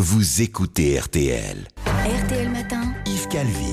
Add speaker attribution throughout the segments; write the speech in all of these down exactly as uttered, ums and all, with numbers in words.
Speaker 1: vous écoutez R T L.
Speaker 2: R T L Matin,
Speaker 1: Yves Calvi.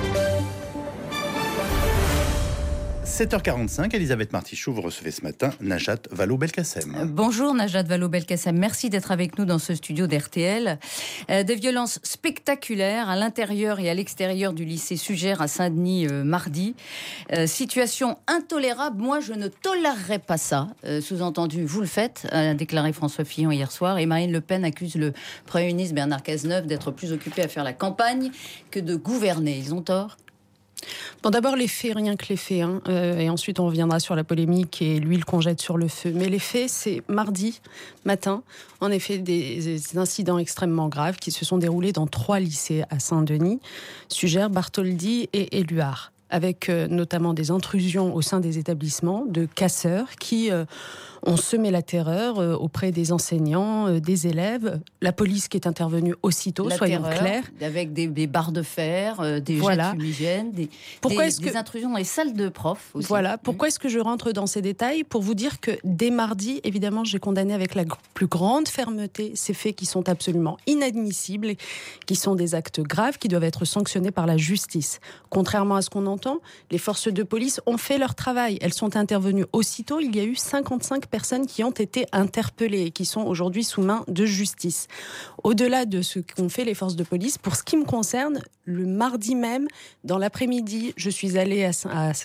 Speaker 3: sept heures quarante-cinq, Elisabeth Martichoux, vous recevez ce matin Najat Vallaud-Belkacem.
Speaker 4: Bonjour Najat Vallaud-Belkacem, merci d'être avec nous dans ce studio d'R T L. Euh, des violences spectaculaires à l'intérieur et à l'extérieur du lycée Sugère à Saint-Denis euh, mardi. Euh, situation intolérable, moi je ne tolérerai pas ça. Euh, sous-entendu, vous le faites, a déclaré François Fillon hier soir. Et Marine Le Pen accuse le Premier ministre Bernard Cazeneuve d'être plus occupé à faire la campagne que de gouverner. Ils ont tort ?
Speaker 5: Bon, d'abord les faits, rien que les faits, hein. euh, et ensuite on reviendra sur la polémique et l'huile qu'on jette sur le feu. Mais les faits, c'est mardi matin, en effet, des, des incidents extrêmement graves qui se sont déroulés dans trois lycées à Saint-Denis, Sugère, Bartholdi et Éluard, avec euh, notamment des intrusions au sein des établissements de casseurs qui euh, ont semé la terreur euh, auprès des enseignants, euh, des élèves, la police qui est intervenue aussitôt,
Speaker 4: la
Speaker 5: soyons
Speaker 4: terreur,
Speaker 5: clairs.
Speaker 4: Avec des, des barres de fer, euh, des
Speaker 5: voilà.
Speaker 4: jets fumigènes, des,
Speaker 5: Pourquoi
Speaker 4: des,
Speaker 5: est-ce
Speaker 4: des
Speaker 5: que...
Speaker 4: intrusions dans les salles de profs aussi.
Speaker 5: Voilà, pourquoi est-ce que je rentre dans ces détails ? Pour vous dire que dès mardi, évidemment, j'ai condamné avec la plus grande fermeté ces faits qui sont absolument inadmissibles, qui sont des actes graves, qui doivent être sanctionnés par la justice. Contrairement à ce qu'on entend, les forces de police ont fait leur travail. Elles sont intervenues aussitôt. Il y a eu cinquante-cinq personnes qui ont été interpellées et qui sont aujourd'hui sous main de justice. Au-delà de ce qu'ont fait les forces de police, pour ce qui me concerne, le mardi même, dans l'après-midi, je suis allée à, à,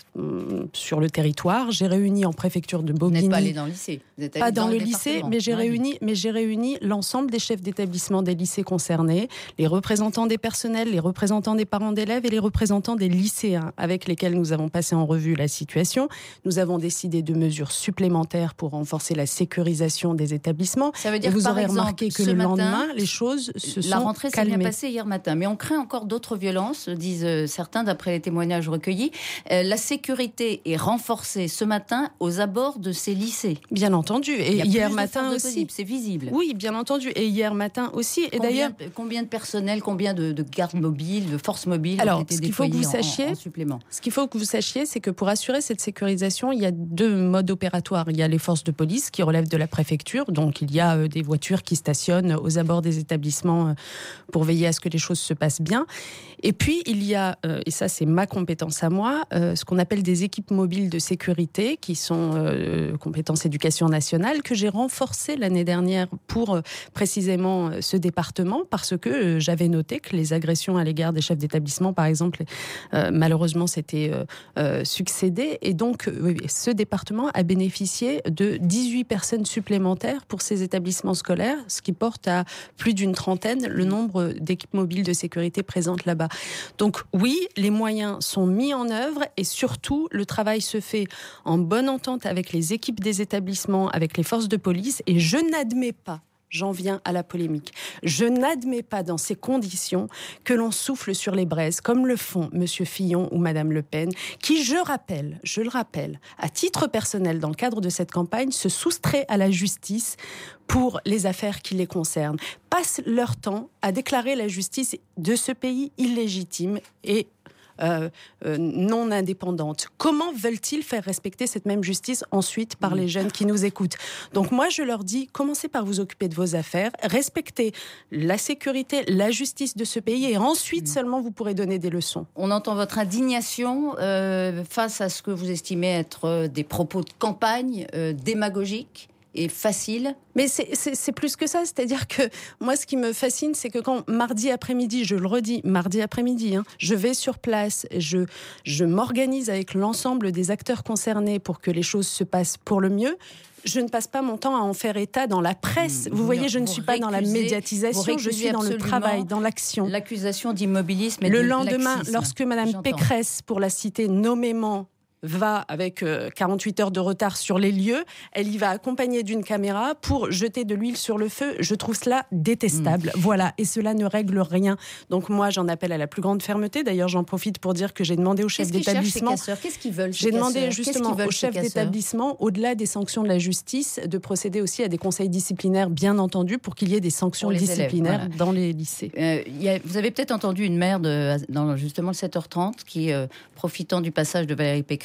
Speaker 5: sur le territoire. J'ai réuni en préfecture de Bobigny.
Speaker 4: Vous n'êtes pas allée dans le lycée. Vous êtes allée
Speaker 5: pas dans,
Speaker 4: dans
Speaker 5: le,
Speaker 4: le
Speaker 5: lycée, mais j'ai, réuni, mais j'ai réuni l'ensemble des chefs d'établissement des lycées concernés, les représentants des personnels, les représentants des parents d'élèves et les représentants des lycéens avec lesquels nous avons passé en revue la situation. Nous avons décidé de mesures supplémentaires pour renforcer la sécurisation des établissements.
Speaker 4: Ça veut dire
Speaker 5: et vous
Speaker 4: que, par
Speaker 5: aurez
Speaker 4: exemple,
Speaker 5: remarqué que
Speaker 4: le
Speaker 5: le
Speaker 4: matin,
Speaker 5: lendemain, les choses se sont
Speaker 4: la rentrée s'est
Speaker 5: calmées.
Speaker 4: bien passée hier matin, mais on craint encore d'autres violences, disent certains d'après les témoignages recueillis. Euh, la sécurité est renforcée ce matin aux abords de ces lycées.
Speaker 5: Bien entendu. Et hier matin aussi.
Speaker 4: Possible, c'est visible.
Speaker 5: Oui, bien entendu. Et hier matin aussi. Et
Speaker 4: combien,
Speaker 5: d'ailleurs,
Speaker 4: combien de personnel, combien de, de gardes mobiles, de forces mobiles
Speaker 5: Alors,
Speaker 4: ont été
Speaker 5: ce qu'il faut que
Speaker 4: déployés
Speaker 5: vous sachiez,
Speaker 4: en, en, en supplément.
Speaker 5: Ce qu'il faut que vous sachiez, c'est que pour assurer cette sécurisation, il y a deux modes opératoires. Il y a les forces de police qui relèvent de la préfecture, donc il y a euh, des voitures qui stationnent aux abords des établissements euh, pour veiller à ce que les choses se passent bien. Et puis il y a, euh, et ça c'est ma compétence à moi, euh, ce qu'on appelle des équipes mobiles de sécurité, qui sont euh, compétences éducation nationale, que j'ai renforcées l'année dernière pour euh, précisément euh, ce département, parce que euh, j'avais noté que les agressions à l'égard des chefs d'établissement, par exemple, euh, malheureusement s'étaient euh, euh, succédé. Et donc euh, ce département a bénéficié de dix-huit personnes supplémentaires pour ces établissements scolaires, ce qui porte à plus d'une trentaine le nombre d'équipes mobiles de sécurité présentes là-bas. Donc oui, les moyens sont mis en œuvre et surtout le travail se fait en bonne entente avec les équipes des établissements, avec les forces de police, et je n'admets pas, j'en viens à la polémique, je n'admets pas dans ces conditions que l'on souffle sur les braises comme le font M. Fillon ou Mme Le Pen, qui, je rappelle, je le rappelle, à titre personnel dans le cadre de cette campagne, se soustrait à la justice pour les affaires qui les concernent, passent leur temps à déclarer la justice de ce pays illégitime et Euh, euh, non indépendante. Comment veulent-ils faire respecter cette même justice ensuite par les jeunes qui nous écoutent ? Donc moi, je leur dis, commencez par vous occuper de vos affaires, respectez la sécurité, la justice de ce pays, et ensuite seulement vous pourrez donner des leçons.
Speaker 4: On entend votre indignation euh, face à ce que vous estimez être des propos de campagne euh, démagogiques et faciles.
Speaker 5: Mais c'est, c'est, c'est plus que ça, c'est-à-dire que moi, ce qui me fascine, c'est que quand mardi après-midi, je le redis, mardi après-midi, hein, je vais sur place, je, je m'organise avec l'ensemble des acteurs concernés pour que les choses se passent pour le mieux. Je ne passe pas mon temps à en faire état dans la presse. Mmh, vous voyez, je ne suis pas dans la médiatisation, je suis dans le travail, dans l'action.
Speaker 4: L'accusation d'immobilisme et
Speaker 5: le
Speaker 4: de
Speaker 5: lendemain,
Speaker 4: laxisme.
Speaker 5: Lorsque Mme
Speaker 4: J'entends.
Speaker 5: Pécresse, pour la citer nommément, va avec euh, quarante-huit heures de retard sur les lieux, elle y va accompagnée d'une caméra pour jeter de l'huile sur le feu. Je trouve cela détestable. Mmh. Voilà, et cela ne règle rien. Donc moi, j'en appelle à la plus grande fermeté. D'ailleurs, j'en profite pour dire que j'ai demandé aux chefs
Speaker 4: Qu'est-ce
Speaker 5: d'établissement...
Speaker 4: Qu'est-ce qu'ils veulent, ces
Speaker 5: J'ai demandé
Speaker 4: casseurs
Speaker 5: justement aux chefs d'établissement, au-delà des sanctions de la justice, de procéder aussi à des conseils disciplinaires, bien entendu, pour qu'il y ait des sanctions
Speaker 4: les
Speaker 5: disciplinaires
Speaker 4: élèves, voilà.
Speaker 5: dans les lycées.
Speaker 4: Euh, y a, vous avez peut-être entendu une mère de, dans justement le sept heures trente qui, euh, profitant du passage de Valérie Pécresse,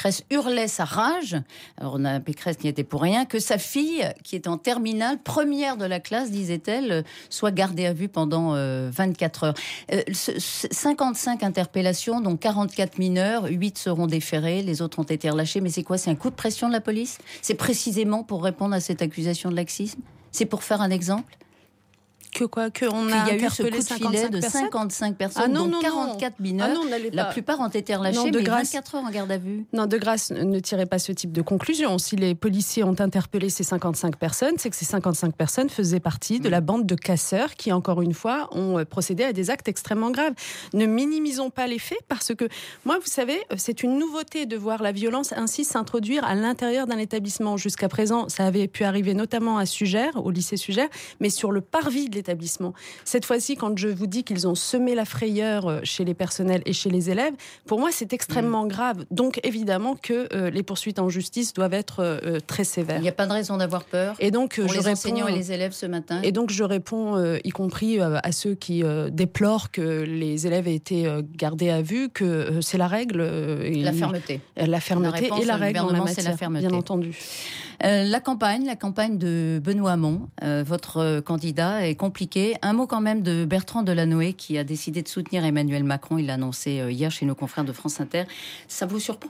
Speaker 4: Pécresse hurlait sa rage, alors on a, Pécresse n'y était pour rien, que sa fille, qui est en terminale, première de la classe, disait-elle, soit gardée à vue pendant euh, vingt-quatre heures. Euh, ce, ce, cinquante-cinq interpellations, dont quarante-quatre mineurs, huit seront déférés, les autres ont été relâchés. Mais c'est quoi? C'est un coup de pression de la police? C'est précisément pour répondre à cette accusation de laxisme? C'est pour faire un exemple?
Speaker 5: Que quoi que on a,
Speaker 4: a eu ce coup de filet de
Speaker 5: personnes
Speaker 4: cinquante-cinq personnes,
Speaker 5: ah non,
Speaker 4: dont
Speaker 5: non,
Speaker 4: quarante-quatre
Speaker 5: non.
Speaker 4: mineurs.
Speaker 5: Ah non,
Speaker 4: la
Speaker 5: pas.
Speaker 4: plupart ont été relâchés,
Speaker 5: non, de
Speaker 4: mais
Speaker 5: grâce,
Speaker 4: vingt-quatre heures en garde à vue.
Speaker 5: Non, de grâce, ne tirez pas ce type de conclusion. Si les policiers ont interpellé ces cinquante-cinq personnes, c'est que ces cinquante-cinq personnes faisaient partie de la bande de casseurs qui, encore une fois, ont procédé à des actes extrêmement graves. Ne minimisons pas les faits, parce que, moi, vous savez, c'est une nouveauté de voir la violence ainsi s'introduire à l'intérieur d'un établissement. Jusqu'à présent, ça avait pu arriver notamment à Sugère, au lycée Sugère, mais sur le parvis de l'établissement. Cette fois-ci, quand je vous dis qu'ils ont semé la frayeur chez les personnels et chez les élèves, pour moi, c'est extrêmement mmh. grave. Donc, évidemment que euh, les poursuites en justice doivent être euh, très sévères.
Speaker 4: Il n'y a pas de raison d'avoir peur
Speaker 5: et donc,
Speaker 4: pour
Speaker 5: je
Speaker 4: les
Speaker 5: réponds,
Speaker 4: enseignants et les élèves ce matin.
Speaker 5: Et donc, je réponds, euh, y compris euh, à ceux qui euh, déplorent que les élèves aient été euh, gardés à vue, que euh, c'est la règle. Euh, et
Speaker 4: la fermeté.
Speaker 5: La fermeté
Speaker 4: la
Speaker 5: et la règle en la matière,
Speaker 4: c'est la fermeté.
Speaker 5: bien entendu.
Speaker 4: Euh, la campagne, la campagne de Benoît Hamon, euh, votre euh, candidat, est compliquée. Un mot quand même de Bertrand Delanoë, qui a décidé de soutenir Emmanuel Macron. Il l'a annoncé euh, hier chez nos confrères de France Inter. Ça vous surprend ?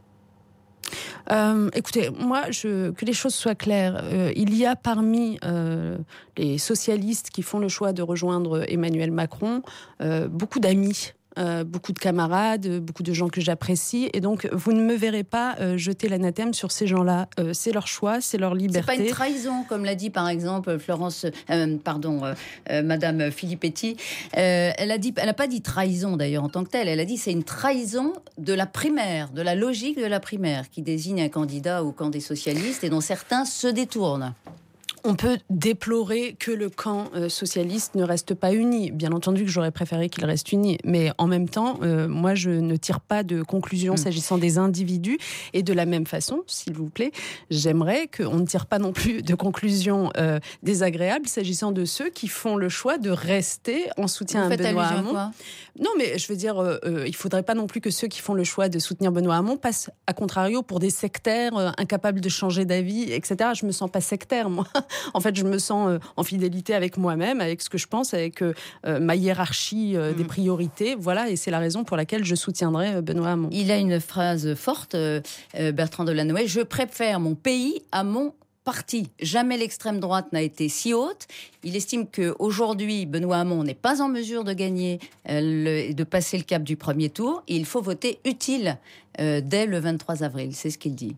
Speaker 5: Euh, écoutez, moi, je, que les choses soient claires, euh, il y a parmi euh, les socialistes qui font le choix de rejoindre Emmanuel Macron euh, beaucoup d'amis. Euh, beaucoup de camarades, beaucoup de gens que j'apprécie, et donc vous ne me verrez pas euh, jeter l'anathème sur ces gens-là. Euh, c'est leur choix, c'est leur liberté.
Speaker 4: C'est pas une trahison, comme l'a dit par exemple Florence, euh, pardon, euh, euh, Madame Filippetti. Euh, elle a dit, elle a pas dit trahison d'ailleurs en tant que telle. Elle a dit c'est une trahison de la primaire, de la logique de la primaire, qui désigne un candidat au camp des socialistes et dont certains se détournent.
Speaker 5: On peut déplorer que le camp euh, socialiste ne reste pas uni. Bien entendu que j'aurais préféré qu'il reste uni. Mais en même temps, euh, moi, je ne tire pas de conclusion mmh. s'agissant des individus. Et de la même façon, s'il vous plaît, j'aimerais qu'on ne tire pas non plus de conclusions euh, désagréables s'agissant de ceux qui font le choix de rester en soutien
Speaker 4: Vous
Speaker 5: à
Speaker 4: faites
Speaker 5: Benoît
Speaker 4: Hamon.
Speaker 5: Quoi non, mais je veux dire, euh, euh, il ne faudrait pas non plus que ceux qui font le choix de soutenir Benoît Hamon passent, à contrario, pour des sectaires euh, incapables de changer d'avis, et cetera. Je ne me sens pas sectaire, moi. En fait, je me sens euh, en fidélité avec moi-même, avec ce que je pense, avec euh, ma hiérarchie euh, mmh. des priorités. Voilà, et c'est la raison pour laquelle je soutiendrai euh, Benoît Hamon.
Speaker 4: Il a une phrase forte, euh, Bertrand Delanoë, « Je préfère mon pays à mon parti. Jamais l'extrême droite n'a été si haute. » Il estime qu'aujourd'hui, Benoît Hamon n'est pas en mesure de gagner euh, le, de passer le cap du premier tour. Et il faut voter utile euh, dès le vingt-trois avril. C'est ce qu'il dit.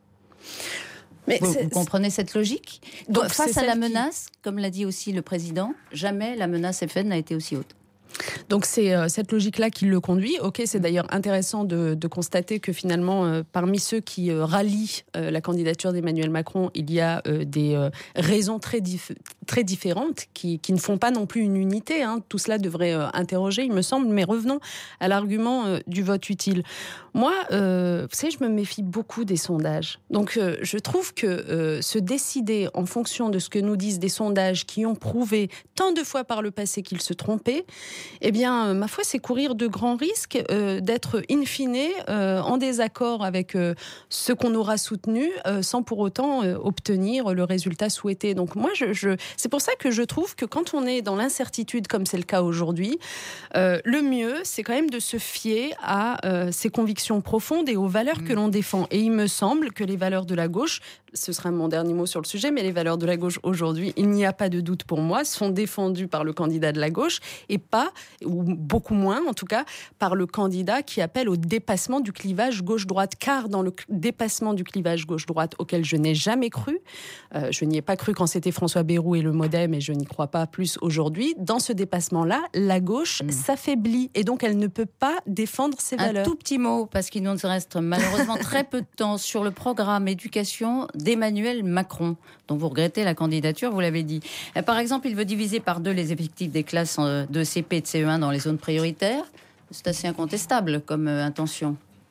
Speaker 4: Mais vous, vous comprenez cette logique ? Donc, face à la menace, qui... comme l'a dit aussi le président, jamais la menace F N n'a été aussi haute.
Speaker 5: Donc c'est euh, cette logique-là qui le conduit. Ok, c'est d'ailleurs intéressant de, de constater que finalement, euh, parmi ceux qui euh, rallient euh, la candidature d'Emmanuel Macron, il y a euh, des euh, raisons très, dif- très différentes qui, qui ne font pas non plus une unité. Hein. Tout cela devrait euh, interroger, il me semble. Mais revenons à l'argument euh, du vote utile. Moi, euh, vous savez, je me méfie beaucoup des sondages. Donc euh, je trouve que euh, se décider en fonction de ce que nous disent des sondages qui ont prouvé tant de fois par le passé qu'ils se trompaient, eh bien, ma foi, c'est courir de grands risques euh, d'être in fine euh, en désaccord avec euh, ce qu'on aura soutenu euh, sans pour autant euh, obtenir le résultat souhaité. Donc moi, je, je, c'est pour ça que je trouve que quand on est dans l'incertitude, comme c'est le cas aujourd'hui, euh, le mieux, c'est quand même de se fier à euh, ses convictions profondes et aux valeurs mmh. que l'on défend. Et il me semble que les valeurs de la gauche, ce sera mon dernier mot sur le sujet, mais les valeurs de la gauche aujourd'hui, il n'y a pas de doute pour moi, sont défendues par le candidat de la gauche et pas, ou beaucoup moins en tout cas, par le candidat qui appelle au dépassement du clivage gauche-droite. Car dans le dépassement du clivage gauche-droite, auquel je n'ai jamais cru, euh, je n'y ai pas cru quand c'était François Bayrou et le Modem, et je n'y crois pas plus aujourd'hui, dans ce dépassement-là, la gauche mmh. s'affaiblit et donc elle ne peut pas défendre ses
Speaker 4: Un
Speaker 5: valeurs.
Speaker 4: Un tout petit mot, parce qu'il nous reste malheureusement très peu de temps, sur le programme éducation d'Emmanuel Macron, dont vous regrettez la candidature, vous l'avez dit. Par exemple, il veut diviser par deux les effectifs des classes de C P et de C E un dans les zones prioritaires. C'est assez incontestable comme intention.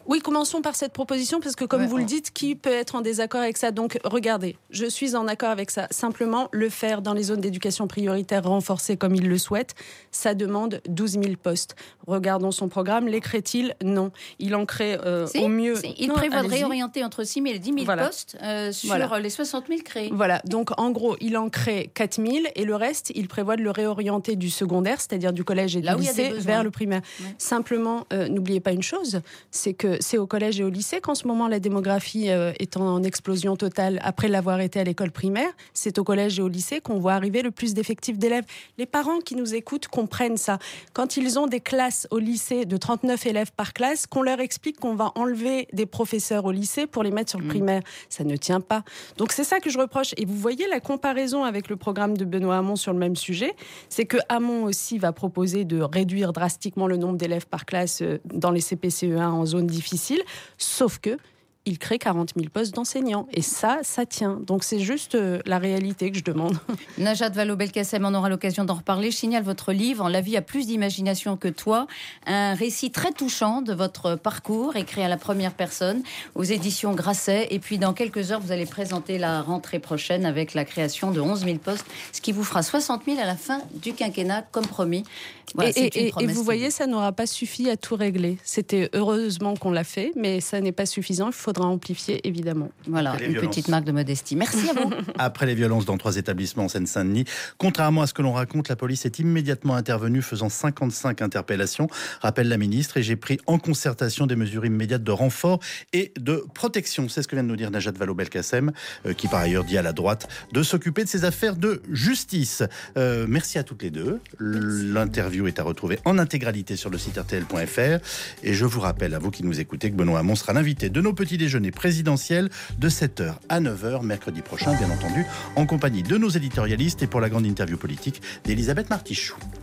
Speaker 5: Oui, commençons par cette proposition, parce que comme
Speaker 4: Ouais,
Speaker 5: vous
Speaker 4: on...
Speaker 5: le dites, qui peut être en désaccord avec ça? Donc, regardez, je suis en accord avec ça. Simplement, le faire dans les zones d'éducation prioritaire renforcées comme il le souhaite, ça demande douze mille postes. Regardons son programme. Les crée-t-il? Non. Il en crée euh,
Speaker 4: si,
Speaker 5: au mieux...
Speaker 4: Si. Il
Speaker 5: non,
Speaker 4: prévoit
Speaker 5: allez-y.
Speaker 4: de réorienter entre six mille et dix mille
Speaker 5: voilà.
Speaker 4: postes euh, sur
Speaker 5: voilà.
Speaker 4: les soixante mille créés.
Speaker 5: Voilà. Donc, en gros, il en crée quatre mille et le reste, il prévoit de le réorienter du secondaire, c'est-à-dire du collège et
Speaker 4: Là
Speaker 5: du lycée, vers le primaire.
Speaker 4: Ouais.
Speaker 5: Simplement, euh, n'oubliez pas une chose, c'est que c'est au collège et au lycée qu'en ce moment la démographie euh, est en explosion totale après l'avoir été à l'école primaire. C'est au collège et au lycée qu'on voit arriver le plus d'effectifs d'élèves. Les parents qui nous écoutent comprennent ça. Quand ils ont des classes au lycée de trente-neuf élèves par classe, qu'on leur explique qu'on va enlever des professeurs au lycée pour les mettre sur le mmh. primaire, ça ne tient pas. Donc c'est ça que je reproche. Et vous voyez la comparaison avec le programme de Benoît Hamon sur le même sujet, c'est que Hamon aussi va proposer de réduire drastiquement le nombre d'élèves par classe dans les C P C E un en zone difficile. Sauf que il crée quarante mille postes d'enseignants. Et ça, ça tient. Donc c'est juste euh, la réalité que je demande.
Speaker 4: Najat Vallaud-Belkacem, on aura l'occasion d'en reparler. Je signale votre livre, La vie a plus d'imagination que toi. Un récit très touchant de votre parcours, écrit à la première personne, aux éditions Grasset. Et puis dans quelques heures, vous allez présenter la rentrée prochaine avec la création de onze mille postes, ce qui vous fera soixante mille à la fin du quinquennat, comme promis. Voilà,
Speaker 5: et, et, et vous voyez, ça n'aura pas suffi à tout régler. C'était heureusement qu'on l'a fait, mais ça n'est pas suffisant. Il faudra amplifier, évidemment.
Speaker 4: Voilà, une violences. petite marque de modestie. Merci à vous.
Speaker 3: Après les violences dans trois établissements en Seine-Saint-Denis, contrairement à ce que l'on raconte, la police est immédiatement intervenue, faisant cinquante-cinq interpellations, rappelle la ministre, et j'ai pris en concertation des mesures immédiates de renfort et de protection. C'est ce que vient de nous dire Najat Vallaud-Belkacem, euh, qui par ailleurs dit à la droite de s'occuper de ces affaires de justice. Euh, merci à toutes les deux. L'interview est à retrouver en intégralité sur le site R T L point F R. Et je vous rappelle, à vous qui nous écoutez, que Benoît Hamon sera l'invité de nos petits déjeuners présidentiels de sept heures à neuf heures, mercredi prochain, bien entendu, en compagnie de nos éditorialistes et pour la grande interview politique d'Elisabeth Martichoux.